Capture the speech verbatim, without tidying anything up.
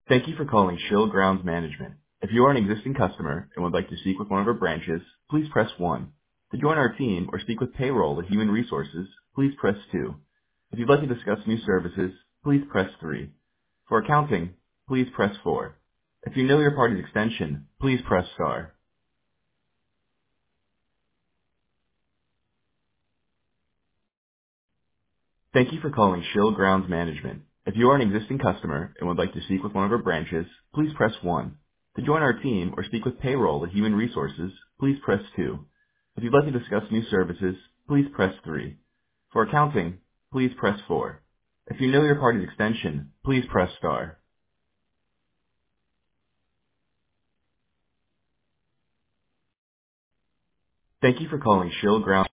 Thank you for calling Shill Grounds Management. If you are an existing customer and would like to speak with one of our branches, please press one. To join our team or speak with payroll or human resources, please press two. If you'd like to discuss new services, please press three. For accounting, please press four. If you know your party's extension, please press star. Thank you for calling Shill Grounds Management. If you are an existing customer and would like to speak with one of our branches, please press one. To join our team or speak with payroll or human resources, please press two. If you'd like to discuss new services, please press three. For accounting, please press four. If you know your party's extension, please press star. Thank you for calling Shill Grounds.